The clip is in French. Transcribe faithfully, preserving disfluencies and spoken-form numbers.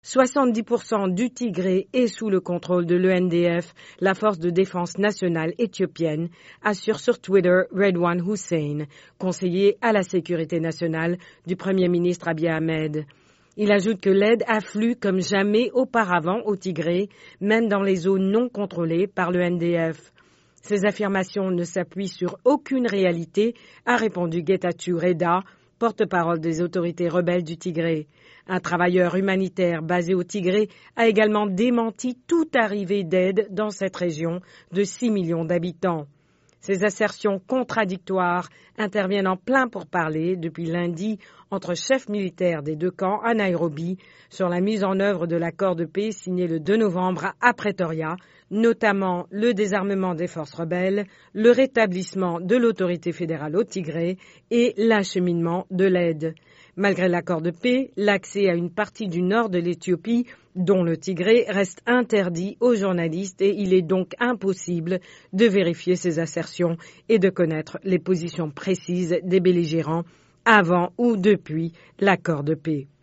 soixante-dix pour cent du Tigré est sous le contrôle de l'E N D F, la force de défense nationale éthiopienne, assure sur Twitter Redouane Hussein, conseiller à la sécurité nationale du Premier ministre Abiy Ahmed. Il ajoute que l'aide afflue comme jamais auparavant au Tigré, même dans les zones non contrôlées par l'E N D F. Ces affirmations ne s'appuient sur aucune réalité, a répondu Getachew Reda, porte-parole des autorités rebelles du Tigré. Un travailleur humanitaire basé au Tigré a également démenti toute arrivée d'aide dans cette région de six millions d'habitants. Ces assertions contradictoires interviennent en plein pourparlers depuis lundi entre chefs militaires des deux camps à Nairobi sur la mise en œuvre de l'accord de paix signé le deux novembre à Pretoria, notamment le désarmement des forces rebelles, le rétablissement de l'autorité fédérale au Tigré et l'acheminement de l'aide. Malgré l'accord de paix, l'accès à une partie du nord de l'Éthiopie, dont le Tigré, reste interdit aux journalistes et il est donc impossible de vérifier ces assertions et de connaître les positions précises des belligérants avant ou depuis l'accord de paix.